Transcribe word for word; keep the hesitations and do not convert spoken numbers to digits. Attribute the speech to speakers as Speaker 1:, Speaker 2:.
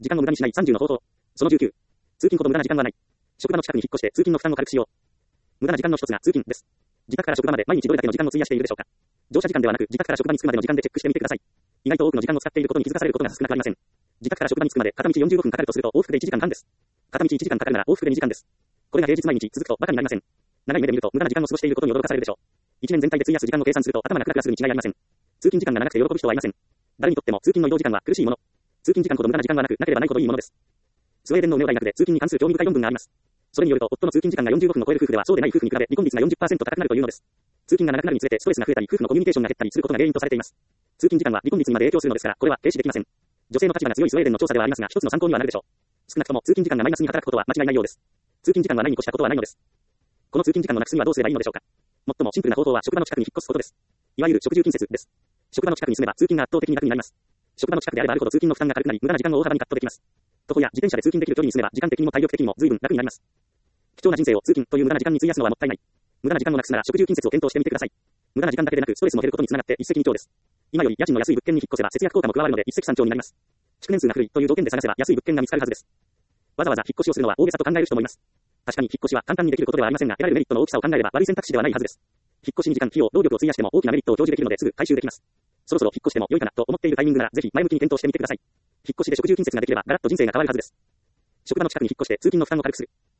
Speaker 1: 時間を無駄にしないさんじゅうの方法。そのじゅうきゅう。通勤ほど無駄な時間はない。職場の近くに引っ越して通勤の負担を軽くしよう。無駄な時間の一つが通勤です。自宅から職場まで毎日どれだけの時間を費やしているでしょうか。乗車時間ではなく、自宅から職場に着くまでの時間でチェックしてみてください。意外と多くの時間を使っていることに気づかされることが少なくありません。自宅から職場に着くまで片道よんじゅうごふんかかるとすると往復でいちじかんはんです。片道いちじかんかかるなら往復でにじかんです。これが平日毎日続くとバカになりません。長い目で見ると無駄な時間を過ごしていることに驚かされるでしょう。いちねん全体で費やす時間を計算すると頭がクラクラするに違いありません。通勤時間が長くて喜ぶ人はいません。誰にとっても通勤の移動時間は苦しいもの。通勤時間ほど無駄な時間はなく、なければないほどいいものです。スウェーデンのネオ大学で通勤に関する興味深い論文があります。それによると、夫の通勤時間がよんじゅうごふんを超える夫婦ではそうでない夫婦に比べ離婚率が よんじゅっパーセント 高くなるというのです。通勤が長くなるにつれてストレスが増えたり、夫婦のコミュニケーションが減ったりすることが原因とされています。通勤時間は離婚率にまで影響するのですから、これは軽視できません。女性の立場が強いスウェーデンの調査ではありますが、一つの参考にはなるでしょう。少なくとも通勤時間がマイナスに働くことは間違いないようです。通勤時間はないに越したことはないのです。この通勤時間をなくすにはどうすればいいのでしょうか。最もシンプルな方法は職場の近くに引っ越すことです。いわゆる職住近接です。職場の近くに住めば通勤が圧倒的に楽になります。職場の近くであればあるほど通勤の負担が軽くなり、無駄な時間を大幅にカットできます。徒歩や自転車で通勤できる距離に住めば時間的にも体力的にも随分楽になります。貴重な人生を通勤という無駄な時間に費やすのはもったいない。無駄な時間をなくすなら職住近接を検討してみてください。無駄な時間だけでなくストレスも減ることにつながって一石二鳥です。今より家賃の安い物件に引っ越せば節約効果も加わるので一石三鳥になります。築年数が古いという条件で探せば安い物件が見つかるはずです。わざわざ引っ越しをするのは大げさと考える人もいます。確かに引っ越しは簡単にできることではありませんが、得られるメリットの大きさを考えれば悪い選択肢ではないはずです。引っ越しに時間、費用、労力を費やしても大きなメリットを享受できるのですぐ回収できます。そろそろ引っ越しても良いかなと思っているタイミングならぜひ前向きに検討してみてください。引っ越しで職住近接ができればガラッと人生が変わるはずです。職場の近くに引っ越して通勤の負担を軽くする。